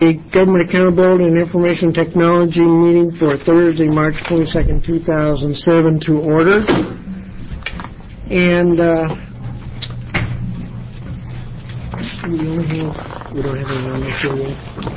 A Government Accountability and Information Technology meeting for Thursday, March 22nd, 2007 to order. And we don't have anyone on this here yet.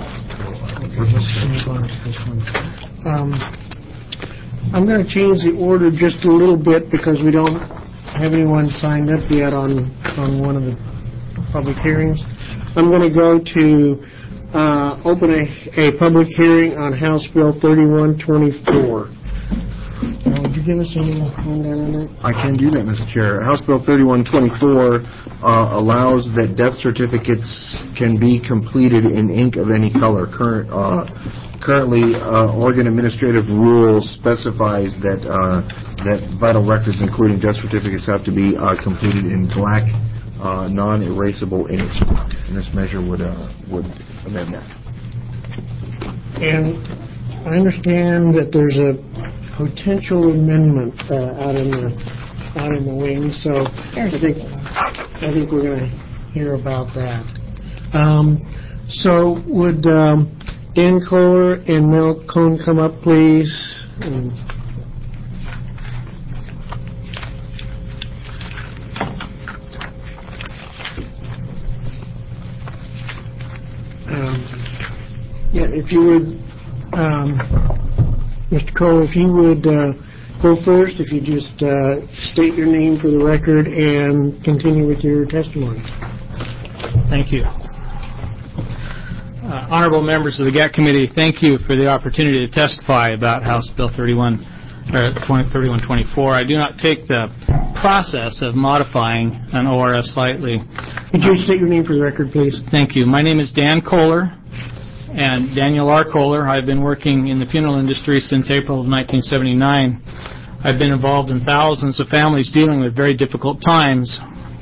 I'm going to change the order just a little bit because we don't have anyone signed up yet on one of the public hearings. I'm going to go to open a public hearing on House Bill 3124. Would you give us a little rundown on that? I can do that, Mr. Chair. House Bill 3124 allows that death certificates can be completed in ink of any color. Currently, Oregon Administrative Rules specifies that vital records, including death certificates, have to be completed in black, non-erasable ink. And this measure would amend that. And I understand that there's a potential amendment out in the wings, so I think we're going to hear about that. So would Dan Kohler and Mel Cohn come up, please? Yeah, if you would, Mr. Kohler, if you would go first, if you just state your name for the record and continue with your testimony. Thank you. Honorable members of the GAC Committee, thank you for the opportunity to testify about House Bill 3124. I do not take the process of modifying an ORS lightly. Could you state your name for the record, please? Thank you. My name is Dan Kohler, and Daniel R. Kohler. I've been working in the funeral industry since April of 1979. I've been involved in thousands of families dealing with very difficult times.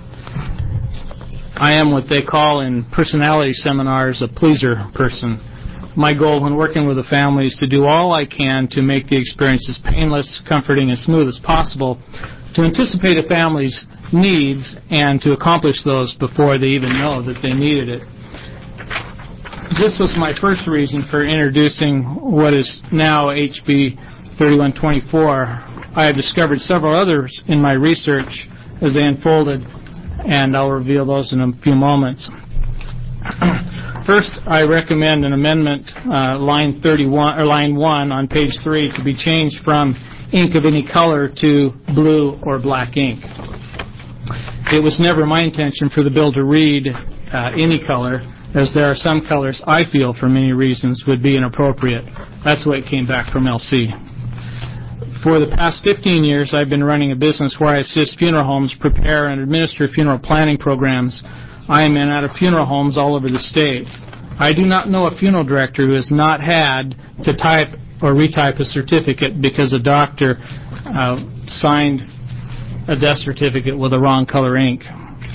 I am what they call in personality seminars a pleaser person. My goal when working with a family is to do all I can to make the experience as painless, comforting, and smooth as possible, to anticipate a family's needs and to accomplish those before they even know that they needed it. This was my first reason for introducing what is now HB 3124. I have discovered several others in my research as they unfolded, and I'll reveal those in a few moments. First, I recommend an amendment, line 31 or line 1 on page 3, to be changed from ink of any color to blue or black ink. It was never my intention for the bill to read any color, as there are some colors I feel, for many reasons, would be inappropriate. That's the way it came back from LC. For the past 15 years, I've been running a business where I assist funeral homes prepare and administer funeral planning programs. I am in and out of funeral homes all over the state. I do not know a funeral director who has not had to type or retype a certificate because a doctor signed a death certificate with the wrong color ink.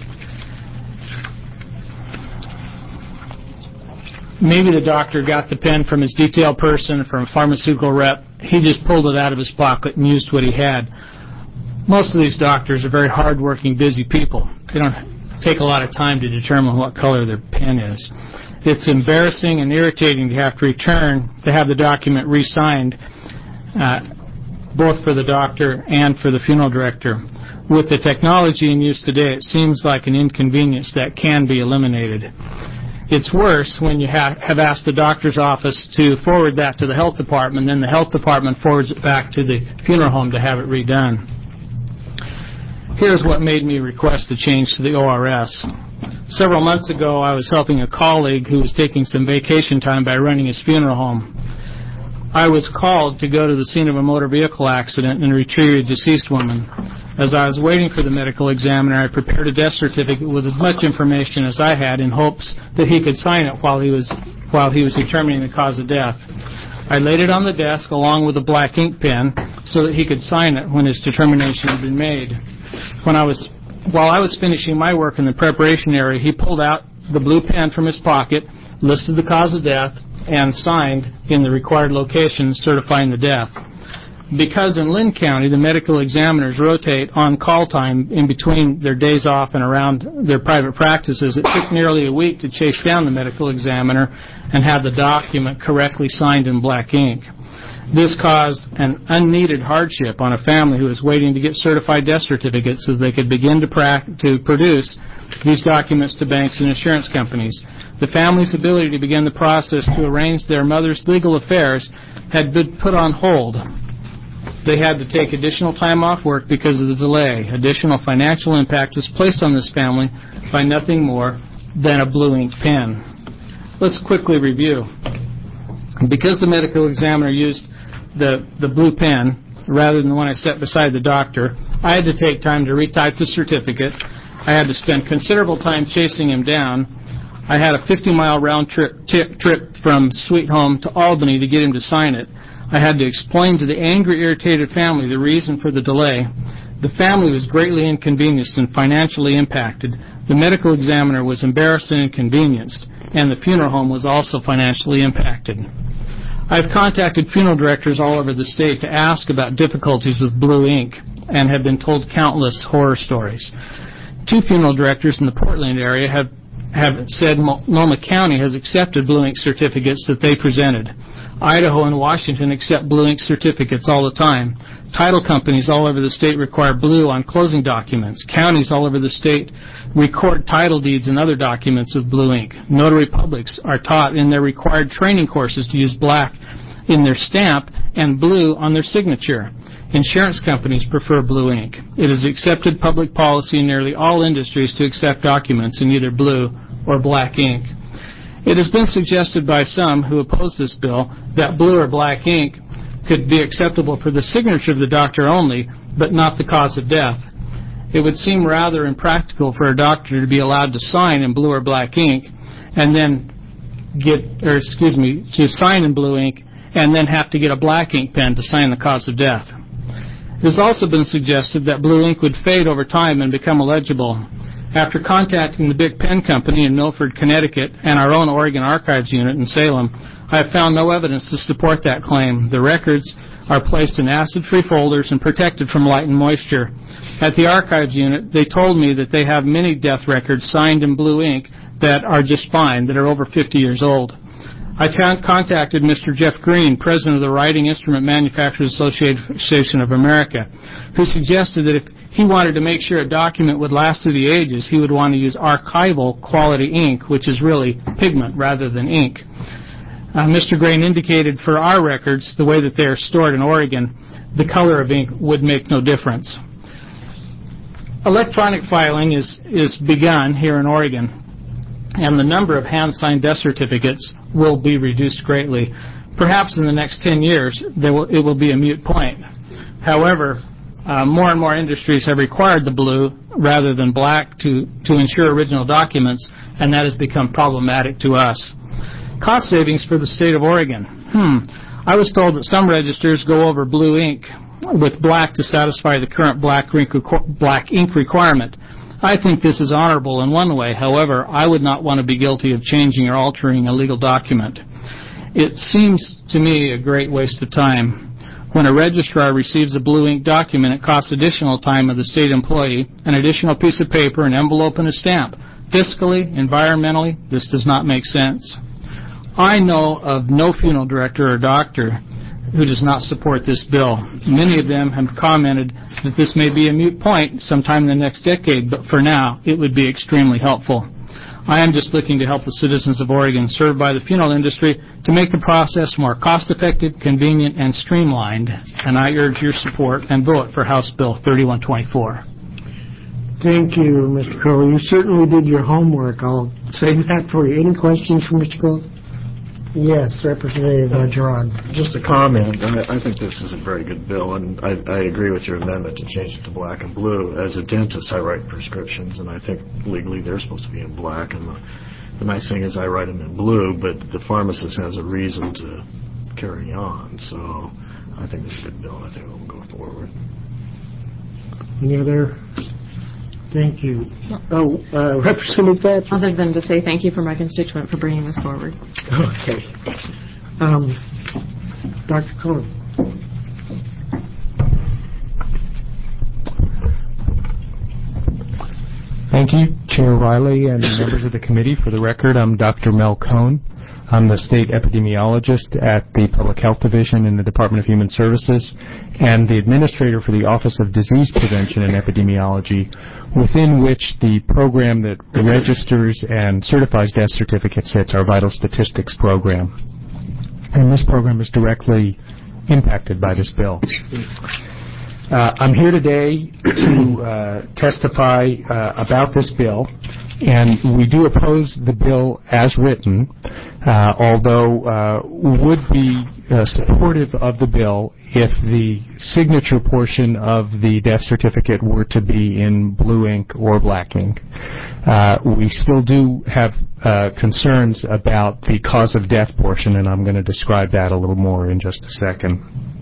Maybe the doctor got the pen from his detail person, from a pharmaceutical rep. He just pulled it out of his pocket and used what he had. Most of these doctors are very hard-working, busy people. They don't take a lot of time to determine what color their pen is. It's embarrassing and irritating to have to have the document re-signed, both for the doctor and for the funeral director. With the technology in use today, it seems like an inconvenience that can be eliminated. It's worse when you have asked the doctor's office to forward that to the health department, then the health department forwards it back to the funeral home to have it redone. Here's what made me request a change to the ORS. Several months ago, I was helping a colleague who was taking some vacation time by running his funeral home. I was called to go to the scene of a motor vehicle accident and retrieve a deceased woman. As I was waiting for the medical examiner, I prepared a death certificate with as much information as I had in hopes that he could sign it while he was determining the cause of death. I laid it on the desk along with a black ink pen so that he could sign it when his determination had been made. While I was finishing my work in the preparation area, he pulled out the blue pen from his pocket, listed the cause of death, and signed in the required location certifying the death. Because in Lynn County, the medical examiners rotate on call time in between their days off and around their private practices, it took nearly a week to chase down the medical examiner and have the document correctly signed in black ink. This caused an unneeded hardship on a family who was waiting to get certified death certificates so they could begin to produce these documents to banks and insurance companies. The family's ability to begin the process to arrange their mother's legal affairs had been put on hold. They had to take additional time off work because of the delay. Additional financial impact was placed on this family by nothing more than a blue ink pen. Let's quickly review. Because the medical examiner used the blue pen rather than the one I set beside the doctor, I had to take time to retype the certificate. I had to spend considerable time chasing him down. I had a 50-mile round trip from Sweet Home to Albany to get him to sign it. I had to explain to the angry, irritated family the reason for the delay. The family was greatly inconvenienced and financially impacted. The medical examiner was embarrassed and inconvenienced, and the funeral home was also financially impacted. I've contacted funeral directors all over the state to ask about difficulties with blue ink and have been told countless horror stories. 2 funeral directors in the Portland area have said Multnomah County has accepted blue ink certificates that they presented. Idaho and Washington accept blue ink certificates all the time. Title companies all over the state require blue on closing documents. Counties all over the state record title deeds and other documents with blue ink. Notary publics are taught in their required training courses to use black in their stamp and blue on their signature. Insurance companies prefer blue ink. It is accepted public policy in nearly all industries to accept documents in either blue or black ink. It has been suggested by some who oppose this bill that blue or black ink could be acceptable for the signature of the doctor only, but not the cause of death. It would seem rather impractical for a doctor to be allowed to sign in blue or black ink and then to sign in blue ink and then have to get a black ink pen to sign the cause of death. It has also been suggested that blue ink would fade over time and become illegible. After contacting the Big Pen Company in Milford, Connecticut, and our own Oregon Archives unit in Salem, I have found no evidence to support that claim. The records are placed in acid-free folders and protected from light and moisture. At the Archives unit, they told me that they have many death records signed in blue ink that are just fine, that are over 50 years old. I contacted Mr. Jeff Green, president of the Writing Instrument Manufacturers Association of America, who suggested that if he wanted to make sure a document would last through the ages, he would want to use archival quality ink, which is really pigment rather than ink. Mr. Green indicated for our records, the way that they are stored in Oregon, the color of ink would make no difference. Electronic filing is begun here in Oregon, and the number of hand-signed death certificates will be reduced greatly. Perhaps in the next 10 years, it will be a moot point. However, more and more industries have required the blue rather than black to ensure original documents, and that has become problematic to us. Cost savings for the state of Oregon. I was told that some registers go over blue ink with black to satisfy the current black ink requirement. I think this is honorable in one way. However, I would not want to be guilty of changing or altering a legal document. It seems to me a great waste of time. When a registrar receives a blue ink document, it costs additional time of the state employee, an additional piece of paper, an envelope, and a stamp. Fiscally, environmentally, this does not make sense. I know of no funeral director or doctor who does not support this bill. Many of them have commented that this may be a moot point sometime in the next decade, but for now, it would be extremely helpful. I am just looking to help the citizens of Oregon served by the funeral industry to make the process more cost-effective, convenient, and streamlined, and I urge your support and vote for House Bill 3124. Thank you, Mr. Crowley. You certainly did your homework. I'll say that for you. Any questions for Mr. Crowley? Yes, Representative Gerard. Just a comment. I think this is a very good bill, and I agree with your amendment to change it to black and blue. As a dentist, I write prescriptions, and I think legally they're supposed to be in black. And the nice thing is I write them in blue, but the pharmacist has a reason to carry on. So I think this is a good bill, and I think it will go forward. Any other? Thank you. Representative Thatcher. Other than to say thank you for my constituent for bringing this forward. Okay. Dr. Cohen. Thank you, Chair Riley and members of the committee. For the record, I'm Dr. Mel Cohn. I'm the state epidemiologist at the Public Health Division in the Department of Human Services and the administrator for the Office of Disease Prevention and Epidemiology, within which the program that registers and certifies death certificates sits, our Vital Statistics program. And this program is directly impacted by this bill. I'm here today to testify about this bill, and we do oppose the bill as written, although would be supportive of the bill if the signature portion of the death certificate were to be in blue ink or black ink. We still do have concerns about the cause of death portion, and I'm going to describe that a little more in just a second.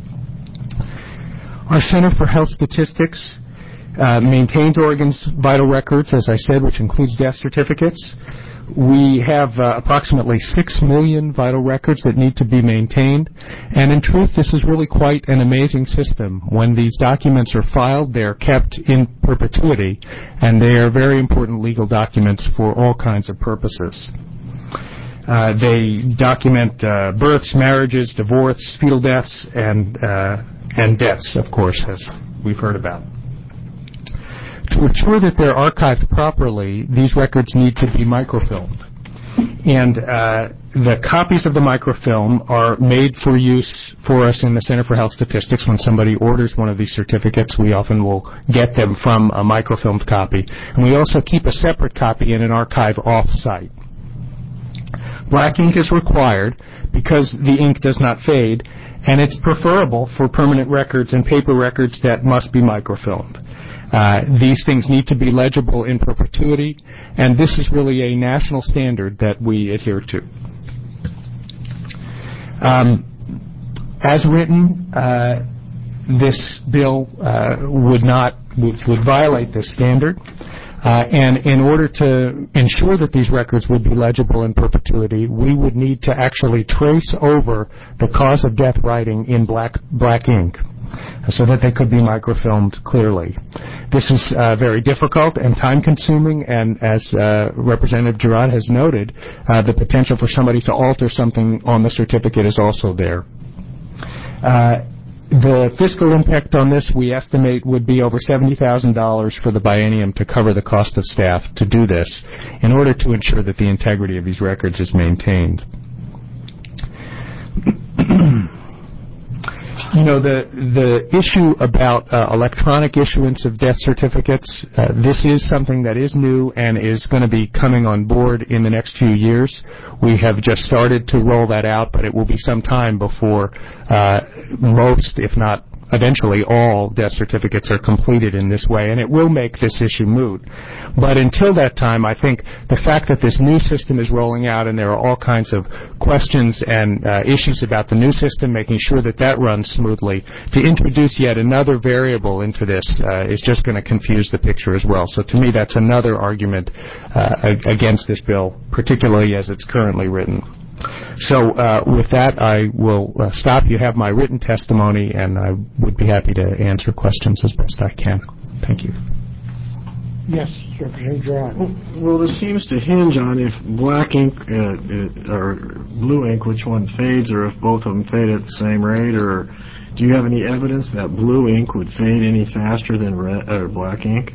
Our Center for Health Statistics maintains Oregon's vital records, as I said, which includes death certificates. We have approximately 6 million vital records that need to be maintained, and in truth, this is really quite an amazing system. When these documents are filed, they're kept in perpetuity, and they are very important legal documents for all kinds of purposes. They document births, marriages, divorce, fetal deaths, and deaths, of course, as we've heard about. To ensure that they're archived properly, these records need to be microfilmed. And the copies of the microfilm are made for use for us in the Center for Health Statistics. When somebody orders one of these certificates, we often will get them from a microfilmed copy. And we also keep a separate copy in an archive off-site. Black ink is required because the ink does not fade, and it's preferable for permanent records and paper records that must be microfilmed. These things need to be legible in perpetuity, and this is really a national standard that we adhere to. As written, this bill would violate this standard. And in order to ensure that these records would be legible in perpetuity, we would need to actually trace over the cause of death writing in black ink so that they could be microfilmed clearly. This is very difficult and time-consuming, and as Representative Girard has noted, the potential for somebody to alter something on the certificate is also there. The fiscal impact on this, we estimate, would be over $70,000 for the biennium to cover the cost of staff to do this in order to ensure that the integrity of these records is maintained. You know, the issue about electronic issuance of death certificates, this is something that is new and is going to be coming on board in the next few years. We have just started to roll that out, but it will be some time before most, if not eventually all, death certificates are completed in this way, and it will make this issue moot. But until that time, I think the fact that this new system is rolling out and there are all kinds of questions and issues about the new system, making sure that that runs smoothly, to introduce yet another variable into this is just going to confuse the picture as well. So to me, that's another argument against this bill, particularly as it's currently written. So with that, I will stop. You have my written testimony, and I would be happy to answer questions as best I can. Thank you. Yes, Representative Girard. Well, this seems to hinge on if black ink or blue ink, which one fades, or if both of them fade at the same rate, or do you have any evidence that blue ink would fade any faster than black ink?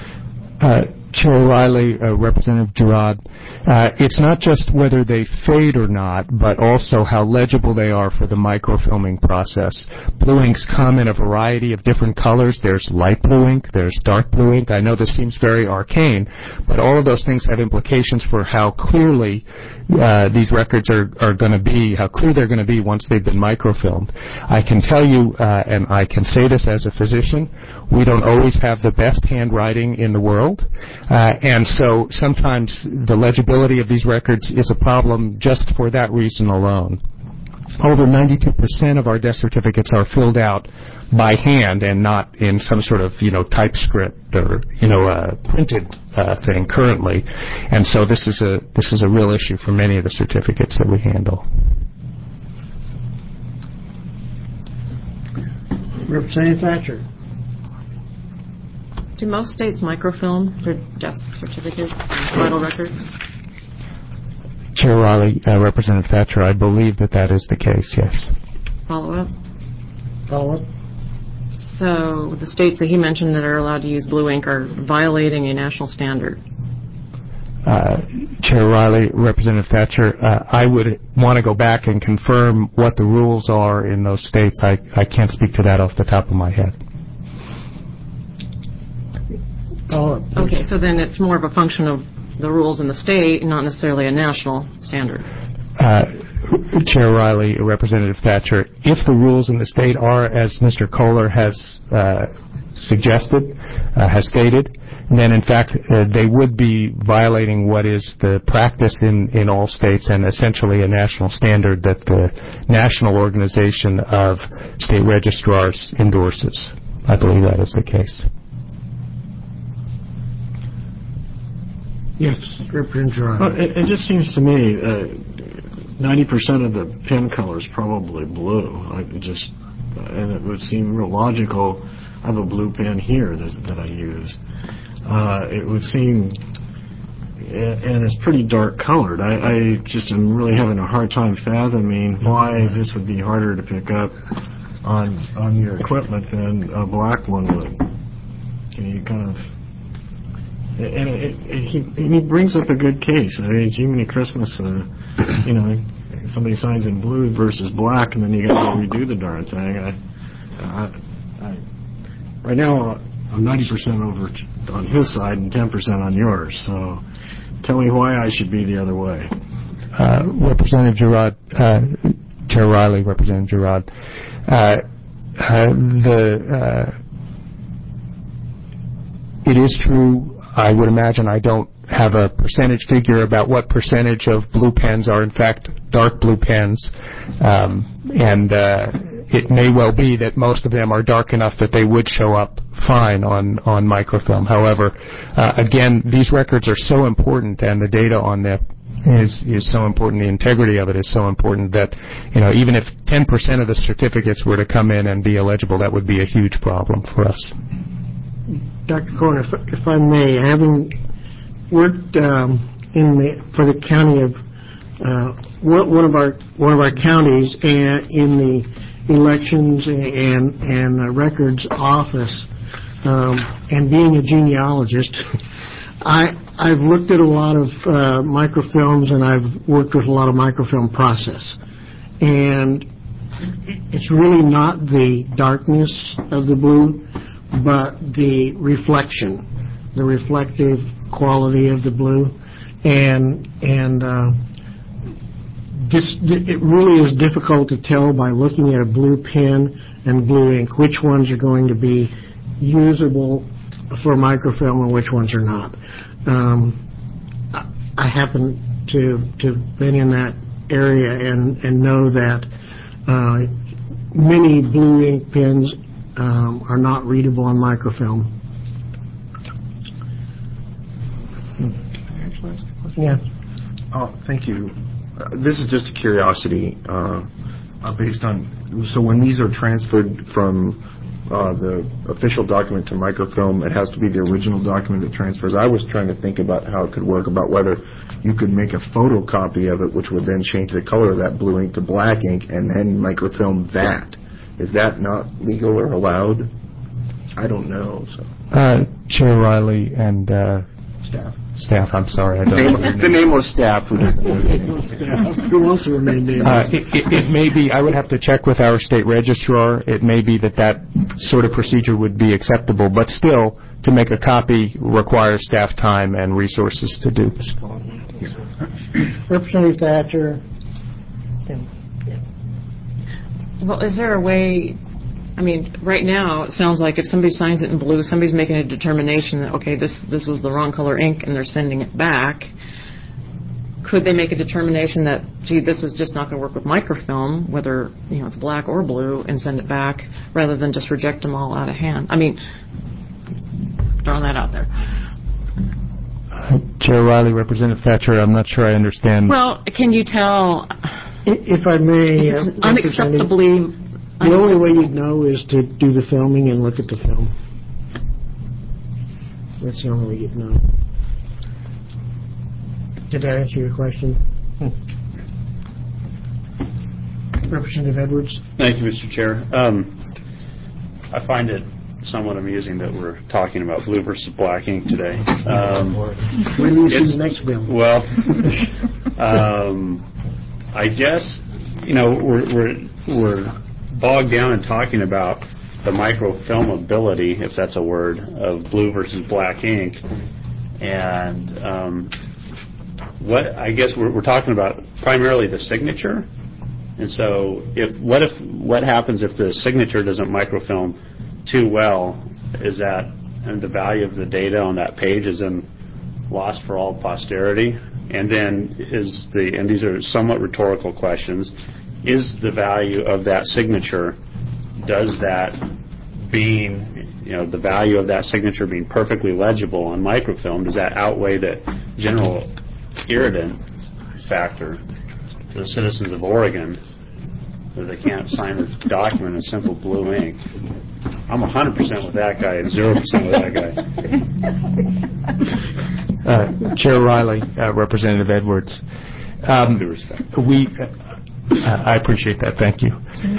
Chair O'Reilly, Representative Girard, it's not just whether they fade or not, but also how legible they are for the microfilming process. Blue inks come in a variety of different colors. There's light blue ink, there's dark blue ink. I know this seems very arcane, but all of those things have implications for how clearly these records are going to be, how clear they're going to be once they've been microfilmed. I can tell you, and I can say this as a physician, we don't always have the best handwriting in the world. And so sometimes the legibility of these records is a problem just for that reason alone. Over 92% of our death certificates are filled out by hand and not in some sort of, typescript or, printed thing currently. And so this is a real issue for many of the certificates that we handle. Representative Thatcher. Do most states microfilm their death certificates and vital records? Chair Riley, Representative Thatcher, I believe that is the case, yes. Follow up? Follow up? So the states that he mentioned that are allowed to use blue ink are violating a national standard. Chair Riley, Representative Thatcher, I would want to go back and confirm what the rules are in those states. I can't speak to that off the top of my head. Follow up. Okay, so then it's more of a function of the rules in the state and not necessarily a national standard. Chair Riley, Representative Thatcher, if the rules in the state are, as Mr. Kohler has suggested, has stated, then in fact they would be violating what is the practice in all states and essentially a national standard that the National Organization of State Registrars endorses. I believe that is the case. Yes, Representative Gerard. Well, it just seems to me 90% of the pen color is probably blue. And it would seem real logical. I have a blue pen here that I use. It would seem, and it's pretty dark colored. I just am really having a hard time fathoming why this would be harder to pick up on your equipment than a black one would. Can you kind of... And he brings up a good case. I mean, Jiminy Christmas, somebody signs in blue versus black, and then you got to redo the darn thing. Right now, I'm 90% over on his side and 10% on yours. So, tell me why I should be the other way. Representative Gerard, Chair Riley, Representative Gerard, it is true. I would imagine I don't have a percentage figure about what percentage of blue pens are in fact dark blue pens, and it may well be that most of them are dark enough that they would show up fine on microfilm. However, again, these records are so important, and the data on them is so important. The integrity of it is so important that even if 10% of the certificates were to come in and be illegible, that would be a huge problem for us. Dr. Cohen, if I may, having worked for the county of one of our counties in the elections and records office, and being a genealogist, I've looked at a lot of microfilms, and I've worked with a lot of microfilm process, and it's really not the darkness of the blue, but the reflection, the reflective quality of the blue, and it really is difficult to tell by looking at a blue pen and blue ink which ones are going to be usable for microfilm and which ones are not. I happen to been in that area and know that many blue ink pens are not readable on microfilm. Yeah. Oh, thank you. This is just a curiosity based on... So when these are transferred from the official document to microfilm, it has to be the original document that transfers. I was trying to think about how it could work, about whether you could make a photocopy of it, which would then change the color of that blue ink to black ink, and then microfilm that. Is that not legal or allowed? I don't know. So. Chair Riley and staff. I'm sorry, I don't know the nameless staff. Who else will remain nameless? It may be. I would have to check with our state registrar. It may be that sort of procedure would be acceptable, but still, to make a copy requires staff time and resources to do. Representative Thatcher. Well, is there a way, I mean, right now it sounds like if somebody signs it in blue, somebody's making a determination that, okay, this was the wrong color ink and they're sending it back. Could they make a determination that, gee, this is just not going to work with microfilm, whether it's black or blue, and send it back rather than just reject them all out of hand? I mean, throwing that out there. Chair Riley, Representative Thatcher, I'm not sure I understand. Well, can you tell... If I may, it's unacceptably... The only way you'd know is to do the filming and look at the film. That's the only way you know. Did that answer your question? Representative Edwards? Thank you, Mr. Chair. I find it somewhat amusing that we're talking about blue versus black ink today. Wait till you see the next bill. Well, I guess, we're bogged down in talking about the microfilmability, if that's a word, of blue versus black ink. And what I guess we're talking about primarily the signature. And so what happens if the signature doesn't microfilm too well? Is that, and the value of the data on that page is then lost for all posterity? And then and these are somewhat rhetorical questions, is the value of that signature, does that being, the value of that signature being perfectly legible on microfilm, does that outweigh the general irritant factor to the citizens of Oregon that they can't sign a document in simple blue ink? I'm 100% with that guy and 0% with that guy. Chair Riley, Representative Edwards. Due respect. I appreciate that. Thank you.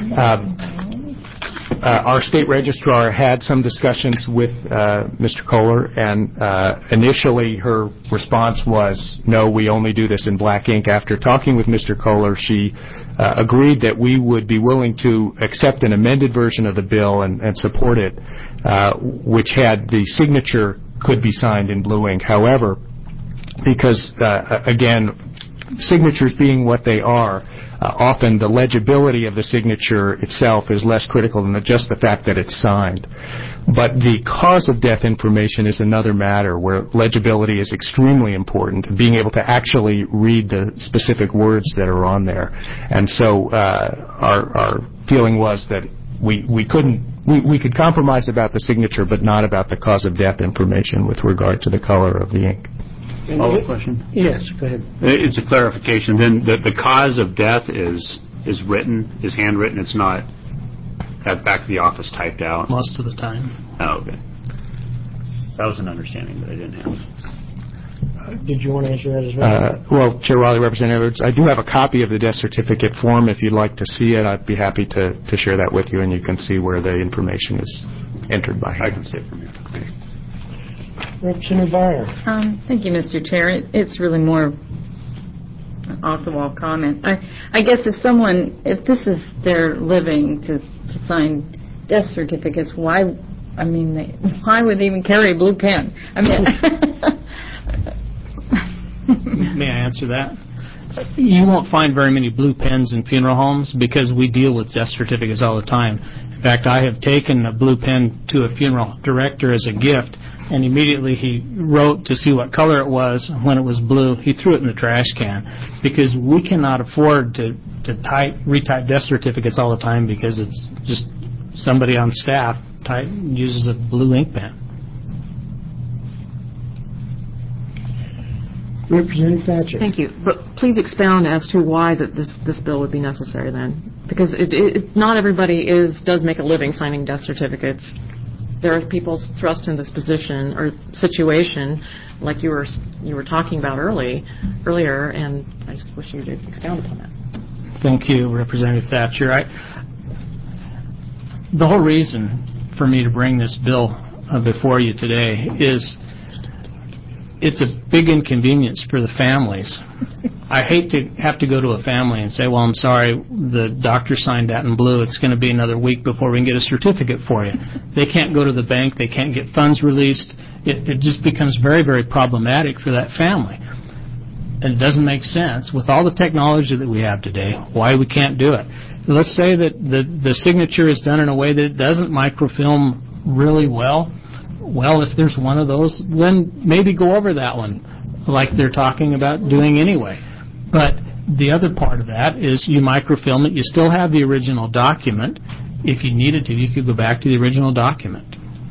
Our state registrar had some discussions with Mr. Kohler, and initially her response was, no, we only do this in black ink. After talking with Mr. Kohler, she agreed that we would be willing to accept an amended version of the bill and support it, which had the signature could be signed in blue ink. However, because, again, signatures being what they are, often the legibility of the signature itself is less critical than just the fact that it's signed. But the cause of death information is another matter where legibility is extremely important, being able to actually read the specific words that are on there. And so our feeling was that we could compromise about the signature, but not about the cause of death information with regard to the color of the ink. Follow-up question? Yes, go ahead. It's a clarification. Then the cause of death is handwritten. It's not at back of the office typed out. Most of the time. Oh, okay. That was an understanding that I didn't have. Did you want to answer that as well? Well, Chair Riley, Representative Edwards, I do have a copy of the death certificate form. If you'd like to see it, I'd be happy to share that with you, and you can see where the information is entered by hand. I can see it from here. Okay. Representative Byer. Thank you, Mr. Chair. It's really more off-the-wall comment. I guess if this is their living to sign death certificates, why would they even carry a blue pen? I mean, May I answer that? You won't find very many blue pens in funeral homes because we deal with death certificates all the time. In fact, I have taken a blue pen to a funeral director as a gift, and immediately he wrote to see what color it was. When it was blue, he threw it in the trash can because we cannot afford to retype death certificates all the time because it's just somebody on staff uses a blue ink pen. Representative Thatcher. Thank you. But please expound as to why this bill would be necessary then. Because not everybody does make a living signing death certificates. There are people thrust in this position or situation like you were talking about earlier, and I just wish you would expound upon that. Thank you, Representative Thatcher. The whole reason for me to bring this bill before you today is it's a big inconvenience for the families. I hate to have to go to a family and say, well, I'm sorry, the doctor signed that in blue. It's going to be another week before we can get a certificate for you. They can't go to the bank. They can't get funds released. It just becomes very, very problematic for that family. And it doesn't make sense. With all the technology that we have today, why we can't do it. Let's say that the signature is done in a way that it doesn't microfilm really well. Well, if there's one of those, then maybe go over that one like they're talking about doing anyway. But the other part of that is you microfilm it. You still have the original document. If you needed to, you could go back to the original document.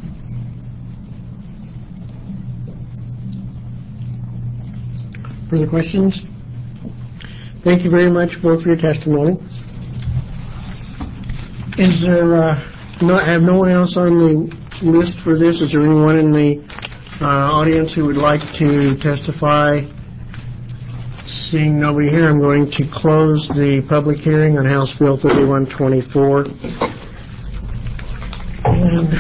Further questions? Thank you very much both for your testimony. Is there, I have no one else on the list for this. Is there anyone in the audience who would like to testify? Seeing nobody here, I'm going to close the public hearing on House Bill 3124. And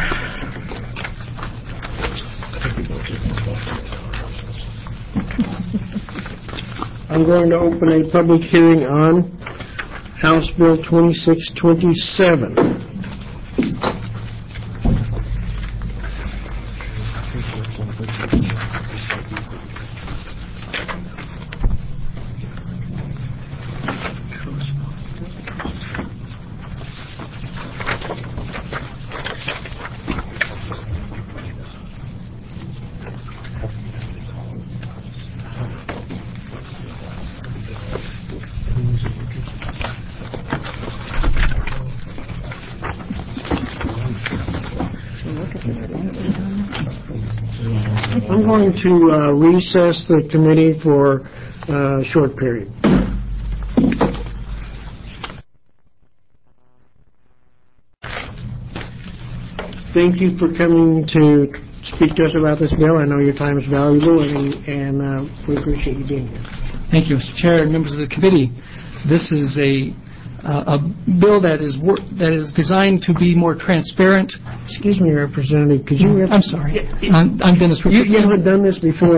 I'm going to open a public hearing on House Bill 2627. I'm going to recess the committee for a short period. Thank you for coming to speak to us about this bill. I know your time is valuable, and we appreciate you being here. Thank you, Mr. Chair and members of the committee. This is a bill that is designed to be more transparent. Excuse me, Representative, could you... I'm sorry. I'm Dennis Richardson. You haven't done this before.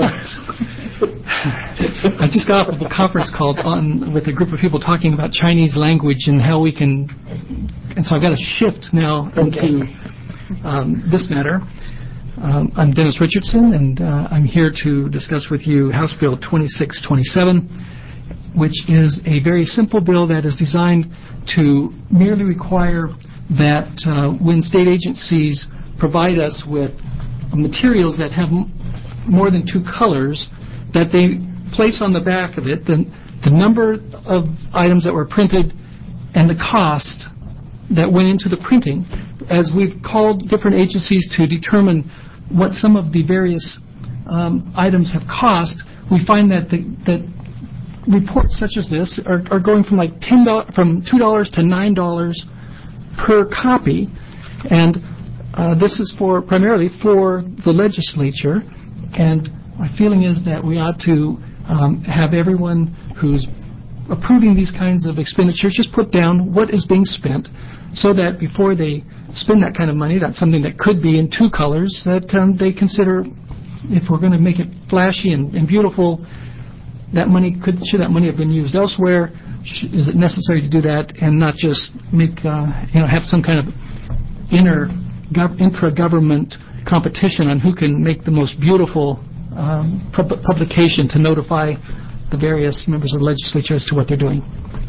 I just got off of a conference call with a group of people talking about Chinese language and how we can... And so I've got to shift now into this matter. I'm Dennis Richardson, and I'm here to discuss with you House Bill 2627, which is a very simple bill that is designed to merely require that when state agencies provide us with materials that have more than two colors, that they place on the back of it the number of items that were printed and the cost that went into the printing. As we've called different agencies to determine what some of the various items have cost, we find that reports such as this are going from like $2 to $9 per copy, and this is primarily for the legislature. And my feeling is that we ought to have everyone who's approving these kinds of expenditures just put down what is being spent, so that before they spend that kind of money, that's something that could be in two colors, that they consider, if we're going to make it flashy and beautiful, should that money have been used elsewhere? Is it necessary to do that and not just make have some kind of intra-government competition on who can make the most beautiful publication to notify the various members of the legislature as to what they're doing?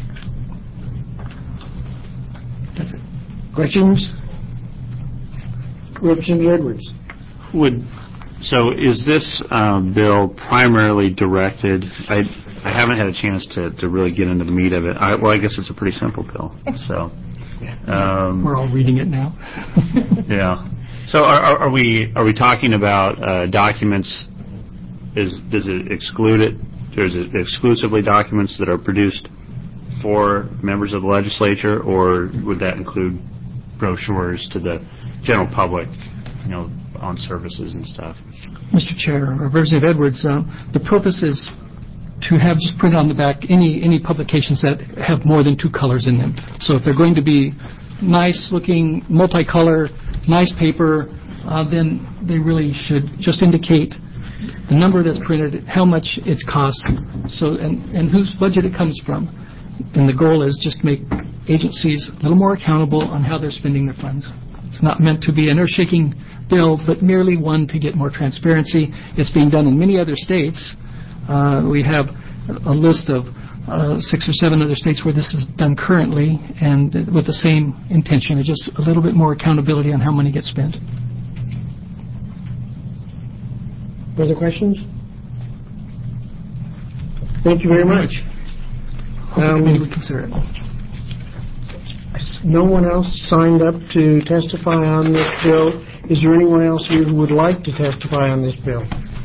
That's it. Questions? Representative Edwards. So is this bill primarily directed? I haven't had a chance to really get into the meat of it. I guess it's a pretty simple bill. So we're all reading it now. Yeah. So are we talking about documents? Does it exclude it? Or is it exclusively documents that are produced for members of the legislature, or would that include brochures to the general public, on services and stuff? Mr. Chair, Representative Edwards, the purpose is to have just printed on the back any publications that have more than two colors in them. So if they're going to be nice-looking, multicolor, nice paper, then they really should just indicate the number that's printed, how much it costs, and whose budget it comes from. And the goal is just to make agencies a little more accountable on how they're spending their funds. It's not meant to be an earth-shaking bill, but merely one to get more transparency. It's being done in many other states. We have a list of 6 or 7 other states where this is done currently, and with the same intention. It's just a little bit more accountability on how money gets spent. Further questions? Thank you very much. Hope the committee would consider it. No one else signed up to testify on this bill. Is there anyone else here who would like to testify on this bill?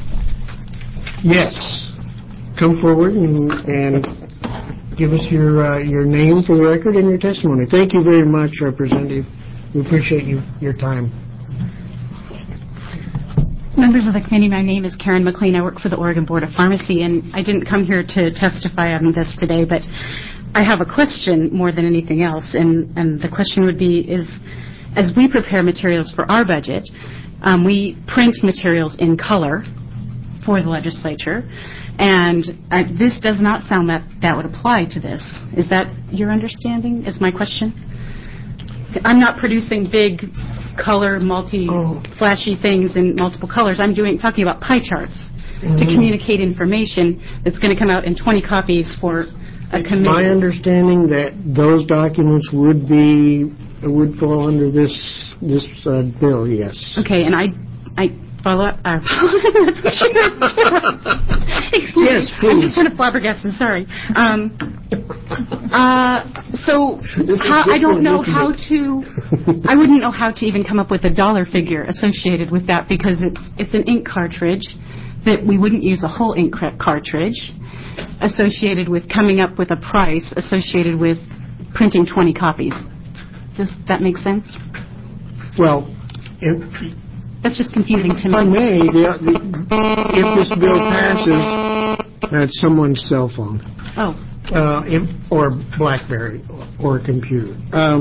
Yes. Come forward and give us your name for the record and your testimony. Thank you very much, Representative. We appreciate your time. Members of the committee, my name is Karen McLean. I work for the Oregon Board of Pharmacy, and I didn't come here to testify on this today, but I have a question more than anything else, and the question would be is, as we prepare materials for our budget, we print materials in color for the legislature, and this does not sound that would apply to this. Is that your understanding, is my question? I'm not producing big color, flashy things in multiple colors. I'm talking about pie charts to communicate information that's going to come out in 20 copies for a committee. My understanding that those documents would fall under this bill, yes. Okay, and I follow up. Yes, please. I'm just kind of flabbergasted. Sorry. So I don't know how to. I wouldn't know how to even come up with a dollar figure associated with that, because it's an ink cartridge that we wouldn't use a whole ink cartridge associated with coming up with a price associated with printing 20 copies. Does that make sense? Well, that's just confusing to me. If I may, if this bill passes, that's someone's cell phone. Oh. Or BlackBerry or computer.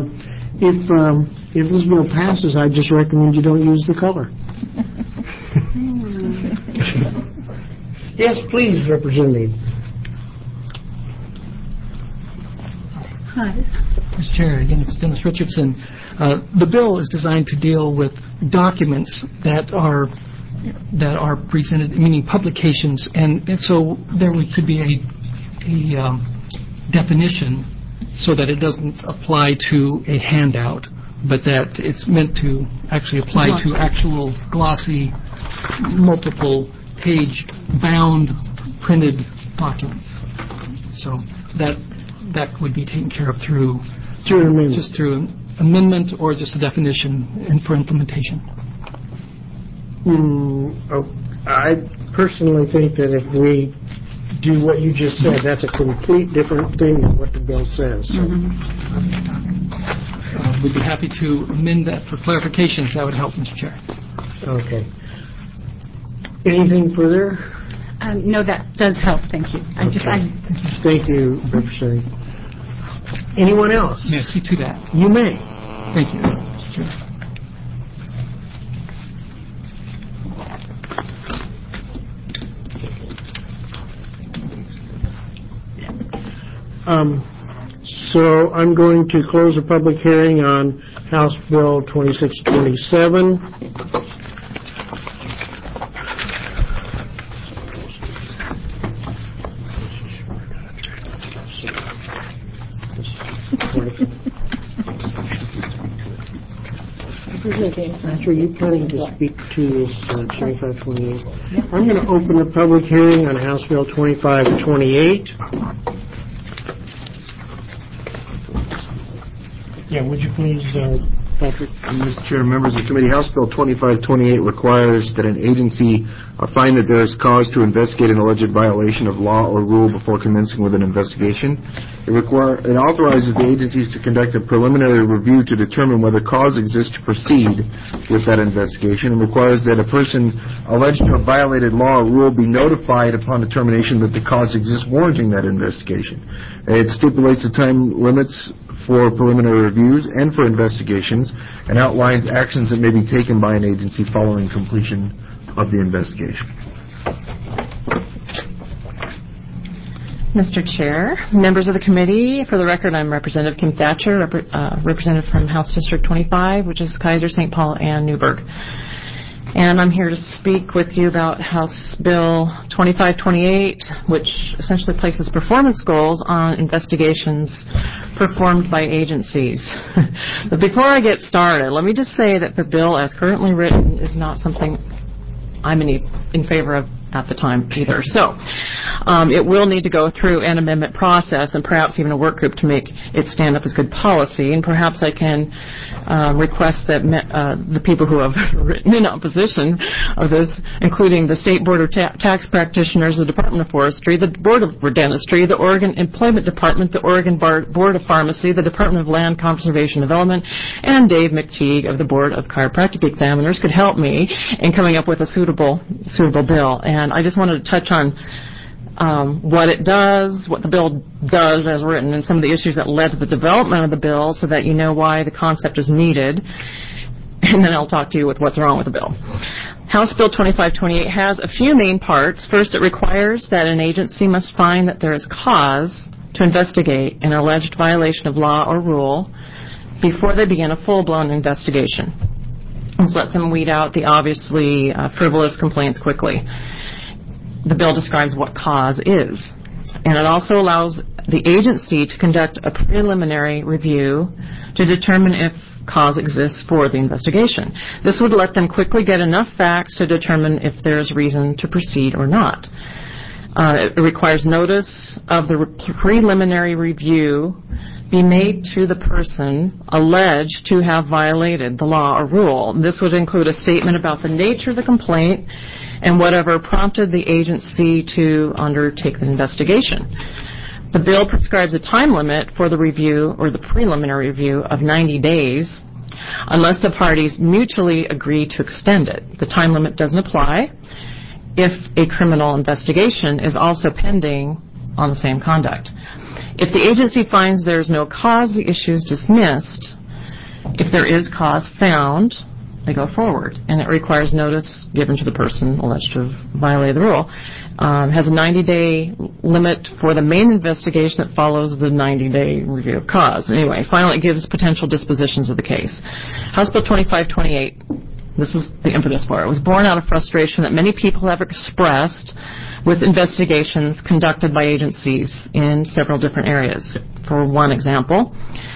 If this bill passes, I just recommend you don't use the color. Yes, please, Representative. Hi. Mr. Chair, again, it's Dennis Richardson. The bill is designed to deal with documents that are presented, meaning publications, and so there could be a definition so that it doesn't apply to a handout, but that it's meant to actually apply to actual glossy, multiple page bound printed documents. So that would be taken care of through amendment or just a definition for implementation. I personally think that if we do what you just said, that's a complete different thing than what the bill says. So. We'd be happy to amend that for clarification if that would help, Mr. Chair. Okay. Anything further? No, that does help. Thank you. Thank you, Representative. Anyone else? May I see to that? You may. Thank you, Mr. Chair. So I'm going to close the public hearing on House Bill 2627. Are you planning to speak to this 2528? I'm going to open the public hearing on House Bill 2528. Yeah, would you please, Patrick? Mr. Chair, members of the committee, House Bill 2528 requires that an agency find that there is cause to investigate an alleged violation of law or rule before commencing with an investigation. It authorizes the agencies to conduct a preliminary review to determine whether cause exists to proceed with that investigation, and requires that a person alleged to have violated law or rule be notified upon determination that the cause exists warranting that investigation. It stipulates the time limits for preliminary reviews and for investigations, and outlines actions that may be taken by an agency following completion of the investigation. Mr. Chair, members of the committee, for the record, I'm Representative Kim Thatcher, representative from House District 25, which is Kaiser, St. Paul, and Newburgh. And I'm here to speak with you about House Bill 2528, which essentially places performance goals on investigations performed by agencies. But before I get started, let me just say that the bill as currently written is not something I'm in favor of at the time either. So it will need to go through an amendment process and perhaps even a work group to make it stand up as good policy. And perhaps I can request that the people who have written in opposition of this, including the State Board of Tax Practitioners, the Department of Forestry, the Board of Dentistry, the Oregon Employment Department, the Oregon Board of Pharmacy, the Department of Land Conservation Development, and Dave McTeague of the Board of Chiropractic Examiners could help me in coming up with a suitable bill. And I just wanted to touch on what it does, what the bill does as written, and some of the issues that led to the development of the bill so that you know why the concept is needed. And then I'll talk to you with what's wrong with the bill. House Bill 2528 has a few main parts. First, it requires that an agency must find that there is cause to investigate an alleged violation of law or rule before they begin a full-blown investigation. This lets them weed out the obviously frivolous complaints quickly. The bill describes what cause is, and it also allows the agency to conduct a preliminary review to determine if cause exists for the investigation. This would let them quickly get enough facts to determine if there is reason to proceed or not. It requires notice of the preliminary review be made to the person alleged to have violated the law or rule. This would include a statement about the nature of the complaint and whatever prompted the agency to undertake the investigation. The bill prescribes a time limit for the review or the preliminary review of 90 days unless the parties mutually agree to extend it. The time limit doesn't apply if a criminal investigation is also pending on the same conduct. If the agency finds there's no cause, the issue is dismissed. If there is cause found, they go forward, and it requires notice given to the person alleged to have violated the rule. Has a 90-day limit for the main investigation that follows the 90-day review of cause. Anyway, finally, it gives potential dispositions of the case. House Bill 2528, this is the impetus for it, was born out of frustration that many people have expressed with investigations conducted by agencies in several different areas. For one example,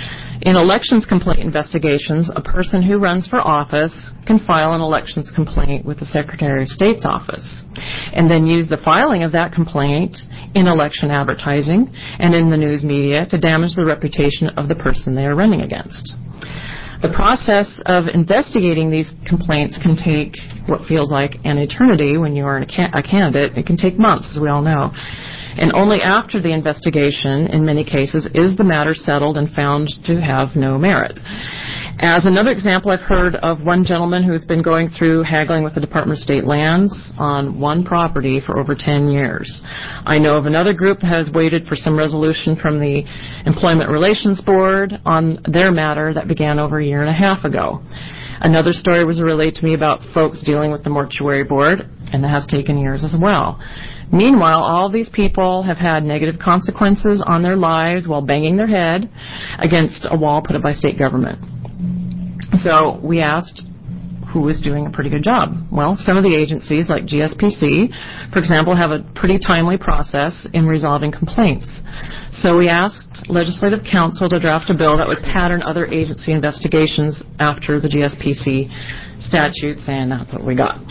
in elections complaint investigations, a person who runs for office can file an elections complaint with the Secretary of State's office and then use the filing of that complaint in election advertising and in the news media to damage the reputation of the person they are running against. The process of investigating these complaints can take what feels like an eternity when you are a candidate. It can take months, as we all know. And only after the investigation, in many cases, is the matter settled and found to have no merit. As another example, I've heard of one gentleman who's been going through haggling with the Department of State Lands on one property for over 10 years. I know of another group that has waited for some resolution from the Employment Relations Board on their matter that began over a year and a half ago. Another story was relayed to me about folks dealing with the Mortuary Board, and that has taken years as well. Meanwhile, all these people have had negative consequences on their lives while banging their head against a wall put up by state government. So we asked who was doing a pretty good job. Well, some of the agencies, like GSPC, for example, have a pretty timely process in resolving complaints. So we asked Legislative Counsel to draft a bill that would pattern other agency investigations after the GSPC statutes, and that's what we got,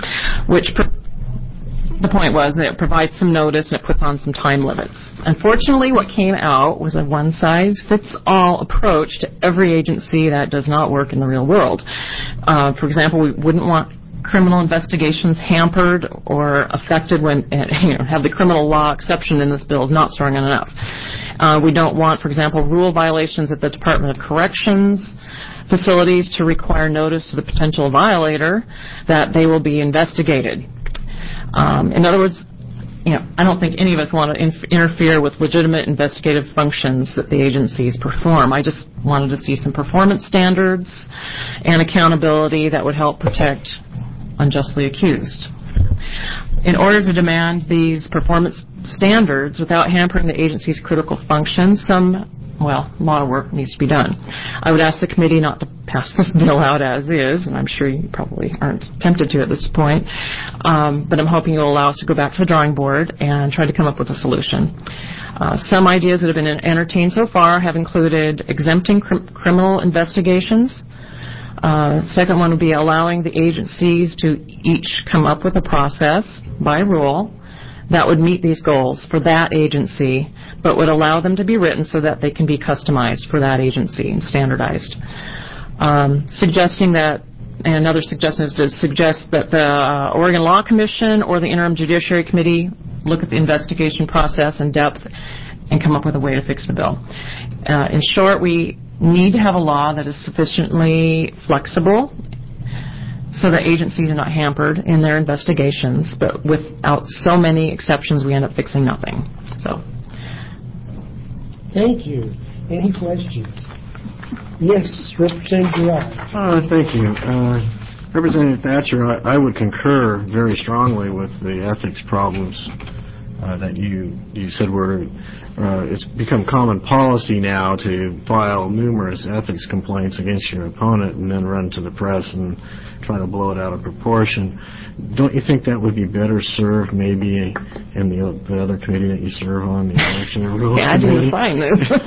the point was that it provides some notice and it puts on some time limits. Unfortunately, what came out was a one-size-fits-all approach to every agency that does not work in the real world. For example, we wouldn't want criminal investigations hampered or affected when, have the criminal law exception in this bill is not strong enough. We don't want, for example, rule violations at the Department of Corrections facilities to require notice to the potential violator that they will be investigated. In other words, I don't think any of us want to interfere with legitimate investigative functions that the agencies perform. I just wanted to see some performance standards and accountability that would help protect unjustly accused. In order to demand these performance standards without hampering the agency's critical functions, a lot of work needs to be done. I would ask the committee not to pass this bill out as is, and I'm sure you probably aren't tempted to at this point, but I'm hoping you'll allow us to go back to the drawing board and try to come up with a solution. Some ideas that have been entertained so far have included exempting criminal investigations, Second one would be allowing the agencies to each come up with a process by rule that would meet these goals for that agency, but would allow them to be written so that they can be customized for that agency and standardized. Suggesting that, and another suggestion is to suggest that the Oregon Law Commission or the Interim Judiciary Committee look at the investigation process in depth and come up with a way to fix the bill. In short, we need to have a law that is sufficiently flexible so that agencies are not hampered in their investigations, but without so many exceptions, we end up fixing nothing. So, Thank you. Any questions? Yes, Representative Gerard. Thank you. Representative Thatcher, I would concur very strongly with the ethics problems that you said were, it's become common policy now to file numerous ethics complaints against your opponent and then run to the press and try to blow it out of proportion. Don't you think that would be better served maybe in the other committee that you serve on, the Election and Rules I Committee? didn't sign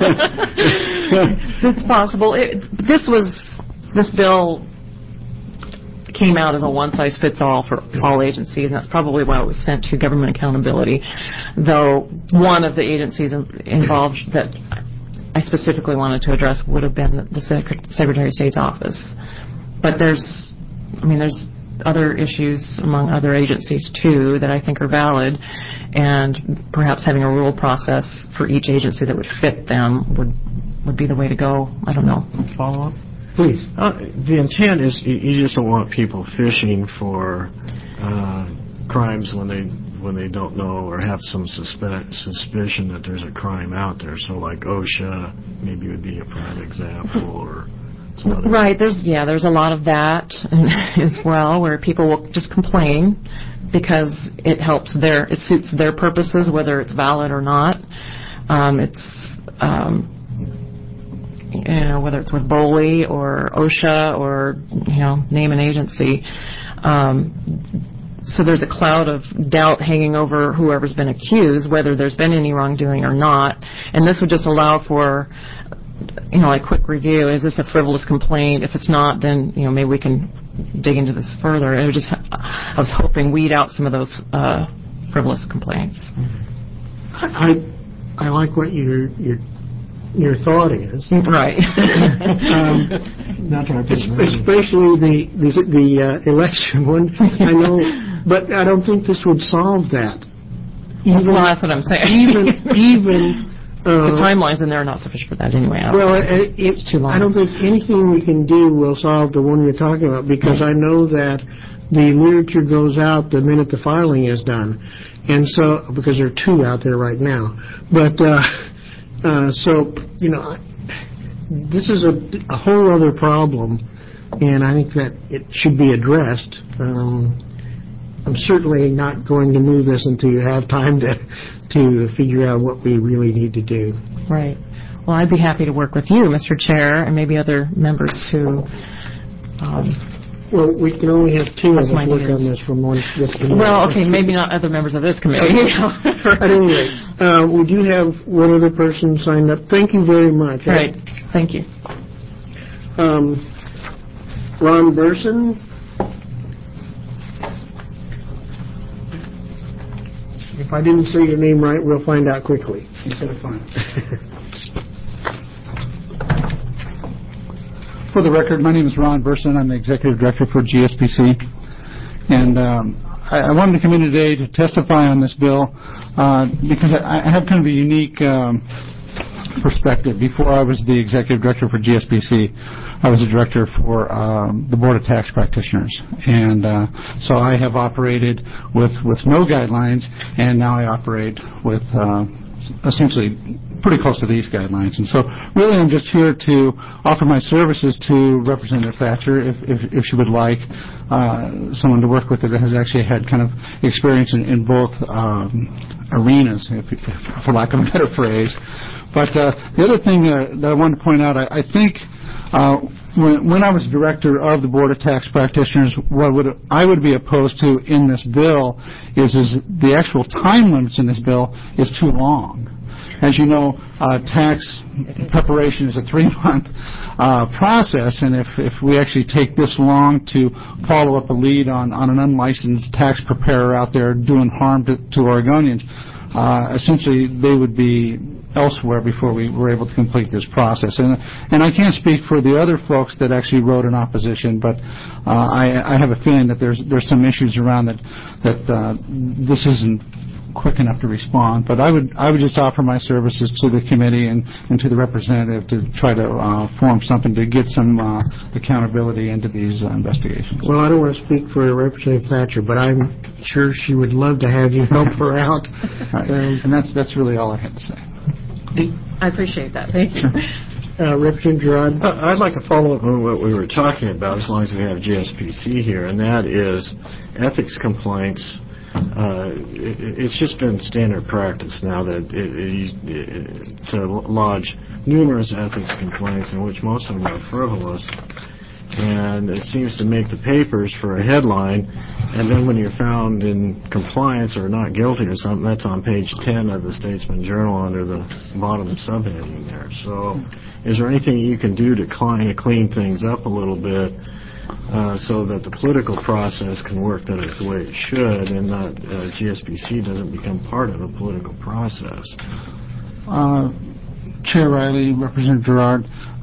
this. It's possible. This bill came out as a one-size-fits-all for all agencies, and that's probably why it was sent to Government Accountability, though one of the agencies involved that I specifically wanted to address would have been the Secretary of State's office. But there's other issues among other agencies, too, that I think are valid, and perhaps having a rule process for each agency that would fit them would be the way to go. I don't know. Follow up? Please. The intent is you just don't want people fishing for crimes when they don't know or have some suspicion that there's a crime out there. So like OSHA maybe would be a prime example, or some other. Right. There's a lot of that as well, where people will just complain because it suits their purposes, whether it's valid or not. Whether it's with BOLI or OSHA or, name an agency. So there's a cloud of doubt hanging over whoever's been accused, whether there's been any wrongdoing or not. And this would just allow for, a quick review. Is this a frivolous complaint? If it's not, then, maybe we can dig into this further. I was hoping weed out some of those frivolous complaints. I like what your thought is. Right. Especially the election one. I know, but I don't think this would solve that. Well, that's what I'm saying. Even the timelines in there are not sufficient for that anyway. It's too long. I don't think anything we can do will solve the one you're talking about, because I know that the literature goes out the minute the filing is done, and so because there are two out there right now, but. This is a whole other problem, and I think that it should be addressed. I'm certainly not going to move this until you have time to figure out what we really need to do. Right. Well, I'd be happy to work with you, Mr. Chair, and maybe other members who... Well, we can only have two of us work on this from this committee. Well, okay, maybe not other members of this committee. At any rate, we do have one other person signed up. Thank you very much. Right. Thank you. Ron Burson. If I didn't say your name right, we'll find out quickly. You said it fine. For the record, my name is Ron Burson. I'm the Executive Director for GSPC. And I wanted to come in today to testify on this bill because I have kind of a unique perspective. Before I was the Executive Director for GSPC, I was a Director for the Board of Tax Practitioners. And so I have operated with no guidelines, and now I operate with essentially pretty close to these guidelines. And so really I'm just here to offer my services to Representative Thatcher if she would like someone to work with that has actually had kind of experience in both arenas, for lack of a better phrase. But the other thing that I wanted to point out, I think when I was director of the Board of Tax Practitioners, what I would be opposed to in this bill is the actual time limits in this bill is too long. as you know, tax preparation is a 3-month process, and if we actually take this long to follow up a lead on an unlicensed tax preparer out there doing harm to Oregonians, essentially they would be elsewhere before we were able to complete this process. And I can't speak for the other folks that actually wrote in opposition, but I have a feeling that there's some issues around that this isn't quick enough to respond. But I would just offer my services to the committee and to the representative to try to form something to get some accountability into these investigations. Well, I don't want to speak for Representative Thatcher, but I'm sure she would love to have you help her out. Right. And that's really all I had to say. I appreciate that. Thank you. Representative Gerard? I'd like to follow up on what we were talking about, as long as we have GSPC here, and that is ethics complaints. It's just been standard practice now that to lodge numerous ethics complaints, in which most of them are frivolous, and it seems to make the papers for a headline, and then when you're found in compliance or not guilty or something, that's on page 10 of the Statesman Journal under the bottom subheading there. So is there anything you can do to clean things up a little bit so that the political process can work the way it should, and not GSPC doesn't become part of the political process? Chair Riley, Representative Gerard,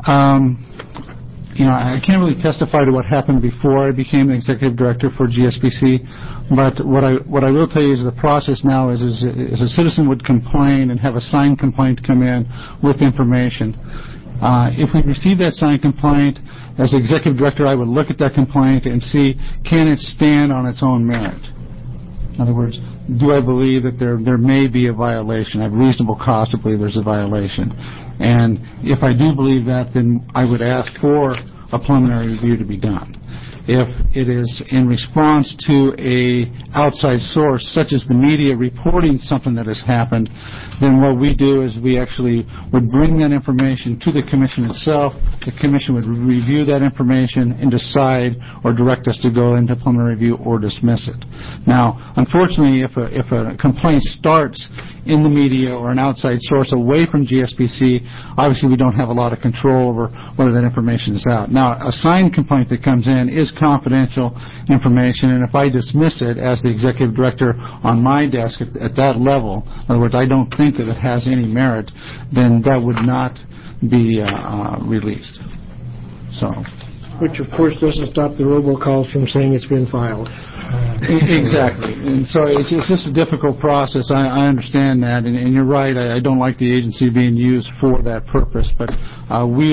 I can't really testify to what happened before I became the executive director for GSPC, but what I will tell you is the process now is a citizen would complain and have a signed complaint come in with information. If we receive that signed complaint, as executive director, I would look at that complaint and see, can it stand on its own merit? In other words, do I believe that there may be a violation? I have reasonable cause to believe there's a violation. And if I do believe that, then I would ask for a preliminary review to be done. If it is in response to a outside source, such as the media reporting something that has happened, then what we do is we actually would bring that information to the commission itself. The commission would review that information and decide or direct us to go into preliminary review or dismiss it. Now, unfortunately, if a complaint starts in the media or an outside source away from GSPC, obviously we don't have a lot of control over whether that information is out. Now, a signed complaint that comes in is confidential information, and if I dismiss it as the executive director on my desk at that level, in other words, I don't think that it has any merit, then that would not be released. So, which, of course, doesn't stop the robocalls from saying it's been filed. Exactly. And so it's just a difficult process. I understand that, and you're right. I don't like the agency being used for that purpose, but we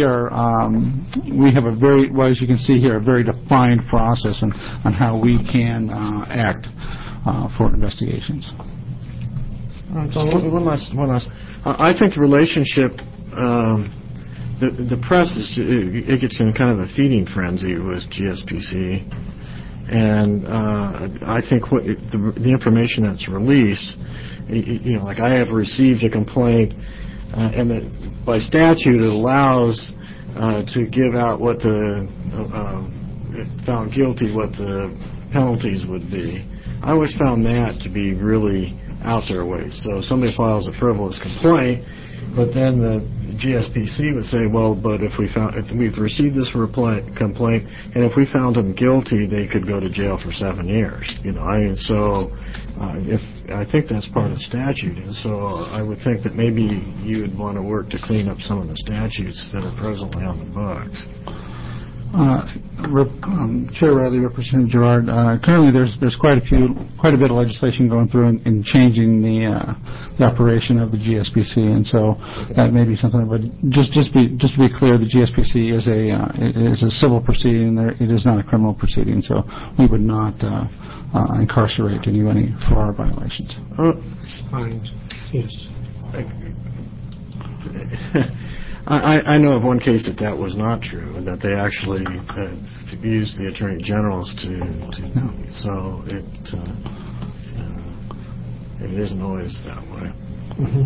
have a very, well, as you can see here, a very defined process on how we can act for investigations. So one last. I think the relationship, the press it gets in kind of a feeding frenzy with GSPC, and I think the information that's released, like I have received a complaint, and that by statute it allows to give out what the found guilty, what the penalties would be. I always found that to be really out there ways. So somebody files a frivolous complaint, but then the GSPC would say, well, but if we've received this complaint, and if we found them guilty, they could go to jail for 7 years. I think that's part of the statute, and so I would think that maybe you would want to work to clean up some of the statutes that are presently on the books. Chair Riley, Representative Gerard, currently there's quite a bit of legislation going through in changing the operation of the GSPC, and so that may be something. But just to be clear, the GSPC is a civil proceeding. It is not a criminal proceeding, so we would not incarcerate anyone for our violations. Fine. Yes. I know of one case that was not true, and that they actually used the attorney generals to so it isn't always that way. Mm-hmm.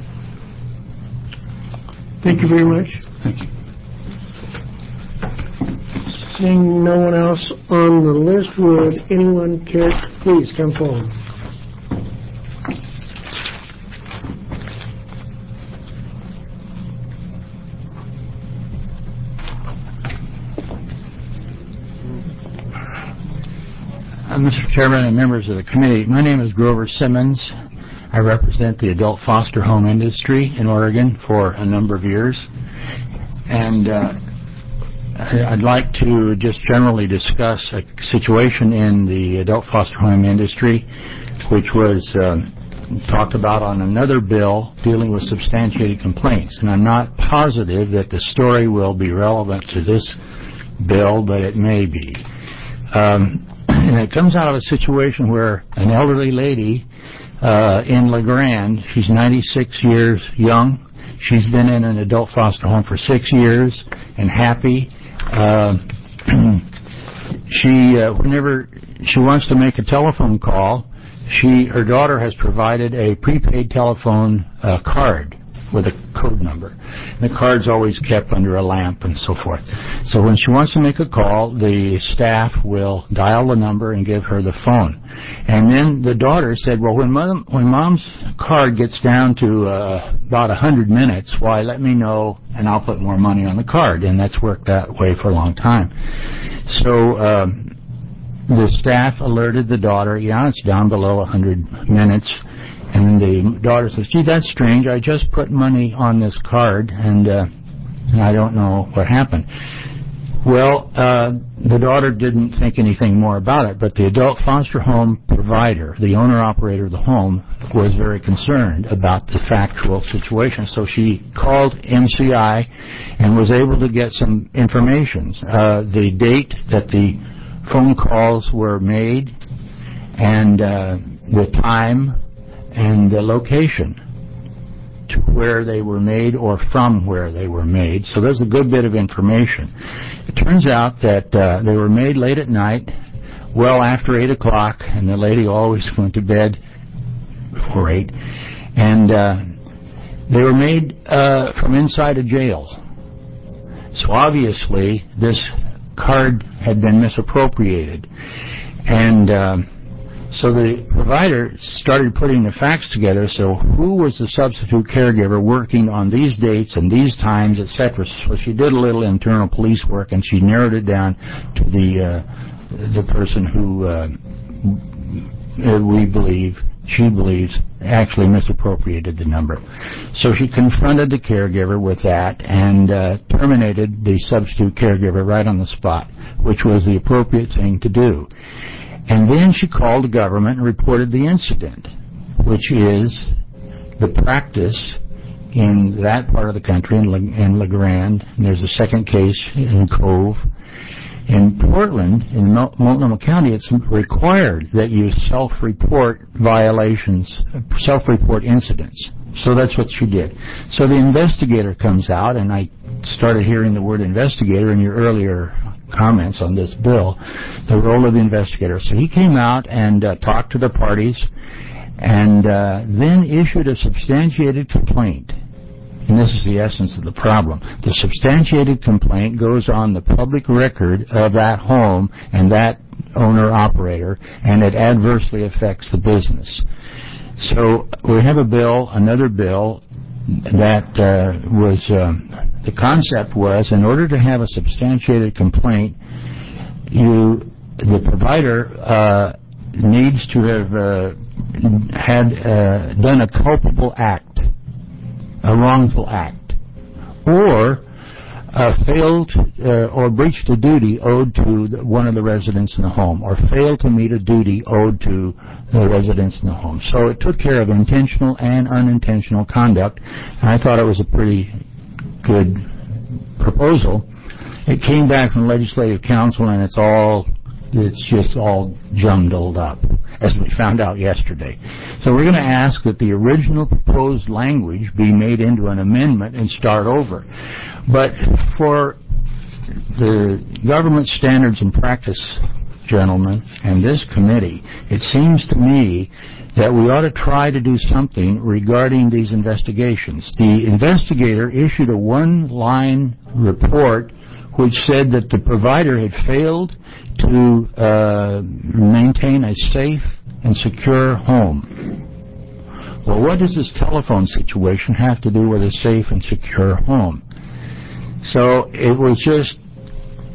Thank you very much. Thank you. Seeing no one else on the list, would anyone care? Please come forward. Mr. Chairman and members of the committee, my name is Grover Simmons. I represent the adult foster home industry in Oregon for a number of years. And I'd like to just generally discuss a situation in the adult foster home industry, which was talked about on another bill dealing with substantiated complaints. And I'm not positive that the story will be relevant to this bill, but it may be. And it comes out of a situation where an elderly lady in La Grande, she's 96 years young. She's been in an adult foster home for 6 years and happy. Whenever she wants to make a telephone call, her daughter has provided a prepaid telephone card with a code number. And the card's always kept under a lamp and so forth. So when she wants to make a call, the staff will dial the number and give her the phone. And then the daughter said, well, when Mom's card gets down to about 100 minutes, why, let me know and I'll put more money on the card. And that's worked that way for a long time. So the staff alerted the daughter, it's down below 100 minutes. And the daughter says, gee, that's strange. I just put money on this card, and I don't know what happened. Well, the daughter didn't think anything more about it, but the adult foster home provider, the owner-operator of the home, was very concerned about the factual situation. So she called MCI and was able to get some information. The date that the phone calls were made and the time and the location to where they were made or from where they were made. So there's a good bit of information. It turns out that they were made late at night, well after 8 o'clock, and the lady always went to bed before 8. And they were made from inside a jail. So obviously this card had been misappropriated. And so the provider started putting the facts together. So who was the substitute caregiver working on these dates and these times, etc. So she did a little internal police work, and she narrowed it down to the person who she believes actually misappropriated the number. So she confronted the caregiver with that and terminated the substitute caregiver right on the spot, which was the appropriate thing to do. And then she called the government and reported the incident, which is the practice in that part of the country, in La Grande. And there's a second case in Cove. In Portland, in Multnomah County, it's required that you self-report violations, self-report incidents. So that's what she did. So the investigator comes out, and I started hearing the word investigator in your earlier comments on this bill, the role of the investigator. So he came out and talked to the parties and then issued a substantiated complaint. And this is the essence of the problem. The substantiated complaint goes on the public record of that home and that owner-operator, and it adversely affects the business. So we have a bill, another bill, that was, the concept was, in order to have a substantiated complaint, the provider needs to have done a culpable act, a wrongful act, or failed or breached a duty owed to one of the residents in the home, or failed to meet a duty owed to the residents in the home. So it took care of intentional and unintentional conduct, and I thought it was a pretty good proposal. It came back from Legislative Council, and it's just all jumbled up, as we found out yesterday. So we're going to ask that the original proposed language be made into an amendment and start over. But for the government standards and practice, gentlemen, and this committee, it seems to me that we ought to try to do something regarding these investigations. The investigator issued a one-line report which said that the provider had failed to maintain a safe and secure home. Well, what does this telephone situation have to do with a safe and secure home? So it was just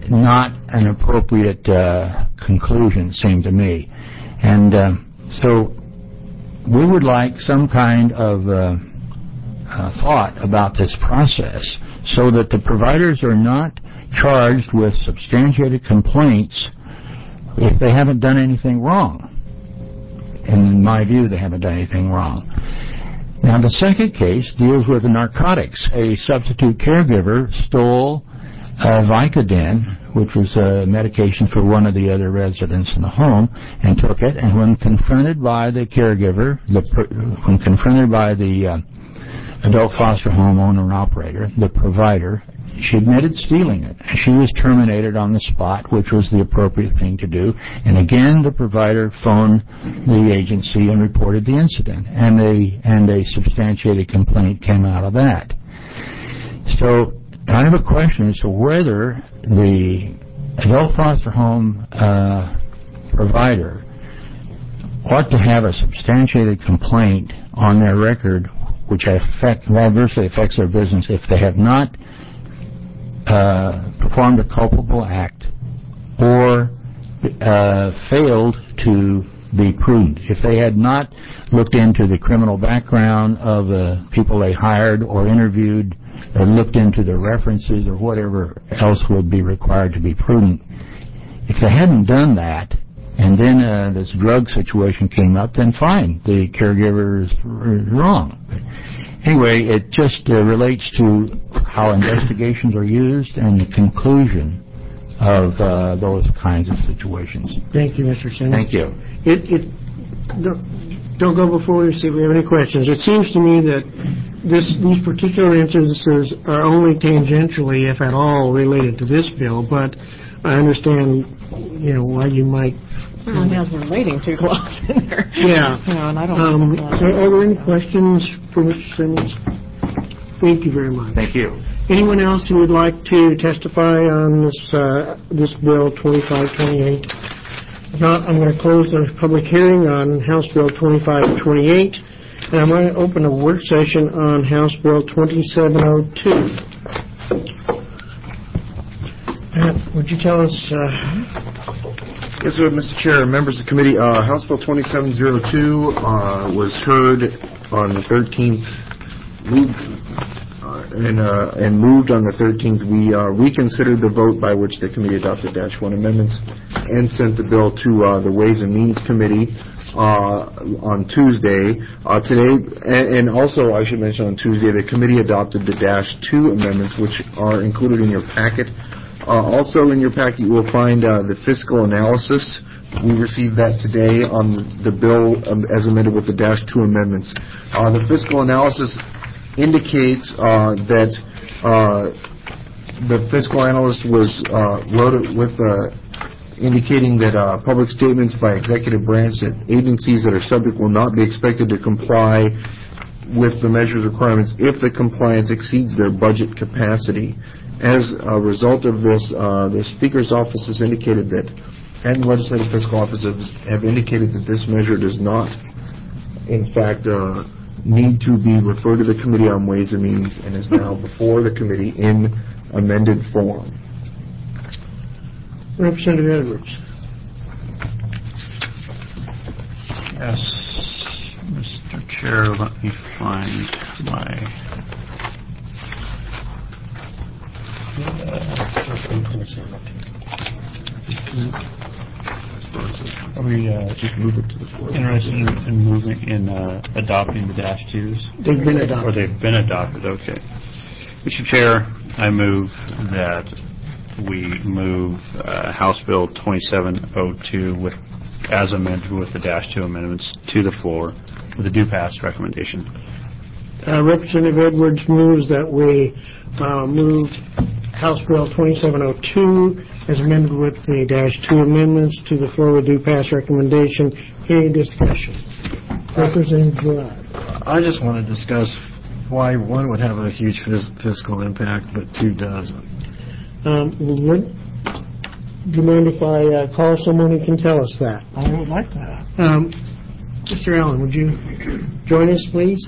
not an appropriate conclusion, it seemed to me. And so we would like some kind of thought about this process so that the providers are not charged with substantiated complaints if they haven't done anything wrong. And in my view, they haven't done anything wrong. Now, the second case deals with narcotics. A substitute caregiver stole Vicodin, which was a medication for one of the other residents in the home, and took it. And when confronted by the caregiver, when confronted by the adult foster home owner and operator, the provider, she admitted stealing it. She was terminated on the spot, which was the appropriate thing to do. And again, the provider phoned the agency and reported the incident. And a substantiated complaint came out of that. So I have a question as to whether the adult foster home provider ought to have a substantiated complaint on their record which adversely affects their business if they have not performed a culpable act or failed to be prudent. If they had not looked into the criminal background of the people they hired or interviewed or looked into their references or whatever else would be required to be prudent, if they hadn't done that and then this drug situation came up, then fine, the caregiver is wrong. Anyway, it just relates to how investigations are used and the conclusion of those kinds of situations. Thank you, Mr. Simmons. Thank you. Don't go before we see if we have any questions. It seems to me that these particular instances are only tangentially, if at all, related to this bill, but I understand, why you might... Well, it has relating to close in there. Yeah. And I don't are there any questions for Mr. Simmons? Thank you very much. Thank you. Anyone else who would like to testify on this bill 2528? If not, I'm going to close the public hearing on House Bill 2528, and I'm going to open a work session on House Bill 2702. Pat, would you tell us... Yes, sir, Mr. Chair, members of the committee, House Bill 2702 was heard on the 13th, and moved on the 13th. We reconsidered the vote by which the committee adopted Dash 1 amendments and sent the bill to the Ways and Means Committee on Tuesday. Today, and also I should mention on Tuesday, the committee adopted the Dash 2 amendments, which are included in your packet. Also in your packet you will find the fiscal analysis. We received that today on the bill as amended with the Dash 2 amendments. The fiscal analysis indicates that the fiscal analyst wrote it with indicating that public statements by executive branch that agencies that are subject will not be expected to comply with the measures requirements if the compliance exceeds their budget capacity. As a result of this, the Speaker's office has indicated that, and the Legislative Fiscal Office have indicated that this measure does not, in fact, need to be referred to the Committee on Ways and Means and is now before the committee in amended form. Representative Edwards. Yes, Mr. Chair, let me find my... Are we just move it to the floor? Interested in adopting the Dash 2s? They've been adopted. Or they've been adopted, okay. Mr. Chair, I move that we move House Bill 2702 as amended with the Dash 2 amendments to the floor with a do-pass recommendation. Representative Edwards moves that we move House Bill 2702 as amended with the Dash 2 amendments to the floor with do-pass recommendation. Any discussion? Representative Broad. I just want to discuss why one would have a huge fiscal impact, but two doesn't. Do you mind if I call someone who can tell us that? I would like that. Mr. Allen, would you join us, please?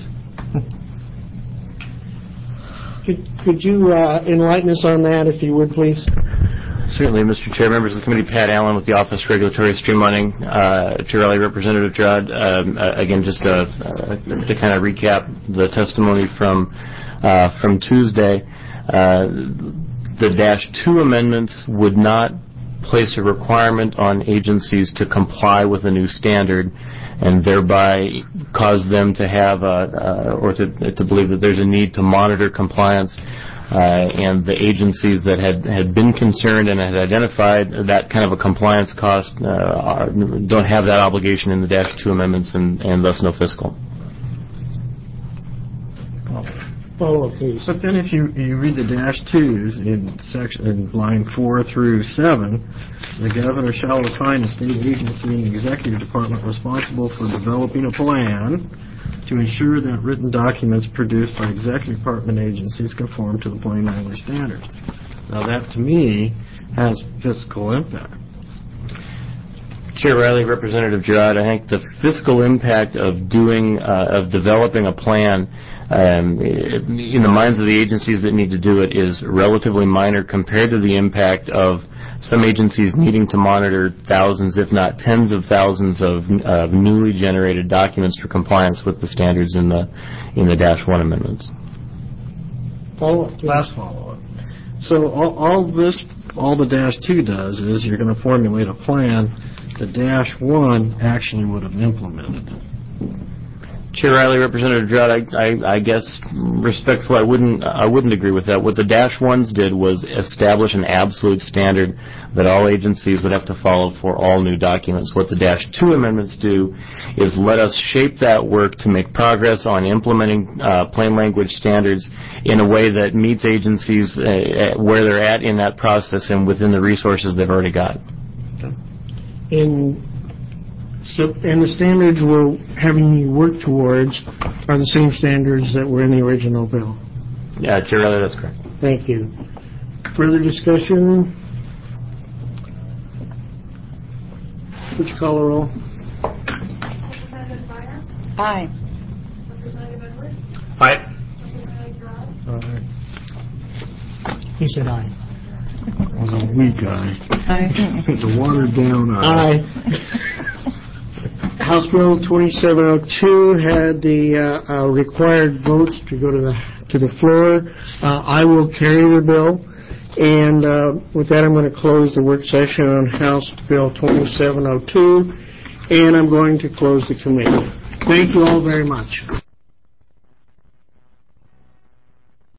Could you enlighten us on that, if you would, please? Certainly, Mr. Chair, members of the committee, Pat Allen with the Office for Regulatory Streamlining. Chair Riley, Representative Judd, again, just to kind of recap the testimony from Tuesday, the -2 amendments would not place a requirement on agencies to comply with a new standard and thereby cause them to have or to believe that there's a need to monitor compliance. And the agencies that had been concerned and had identified that kind of a compliance cost don't have that obligation in the -2 amendments and thus no fiscal. Follow-up, please. But then if you read the -2s in line 4 through 7, the governor shall assign a state agency and executive department responsible for developing a plan to ensure that written documents produced by executive department agencies conform to the plain language standards. Now that, to me, has fiscal impact. Chair Riley, Representative Judd, I think the fiscal impact of developing a plan in the minds of the agencies that need to do it is relatively minor compared to the impact of some agencies needing to monitor thousands, if not tens of thousands of newly generated documents for compliance with the standards in the -1 amendments. Follow-up. Last follow-up. So all the -2 does is you're going to formulate a plan. The -1 actually would have implemented. Chair Riley, Representative Judd, I guess respectfully, I wouldn't agree with that. What the -1s did was establish an absolute standard that all agencies would have to follow for all new documents. What the -2 amendments do is let us shape that work to make progress on implementing plain language standards in a way that meets agencies where they're at in that process and within the resources they've already got. And the standards we're having you work towards are the same standards that were in the original bill. Yeah, Chair Riley, that's correct. Thank you. Further discussion? Would you call the roll? Representative Breyer? Aye. Representative Edwards? Aye. Representative Drudd? He said aye. It was a weak eye. It's a watered-down eye. Aye. House Bill 2702 had the required votes to go to the floor. I will carry the bill, and with that, I'm going to close the work session on House Bill 2702, and I'm going to close the committee. Thank you all very much.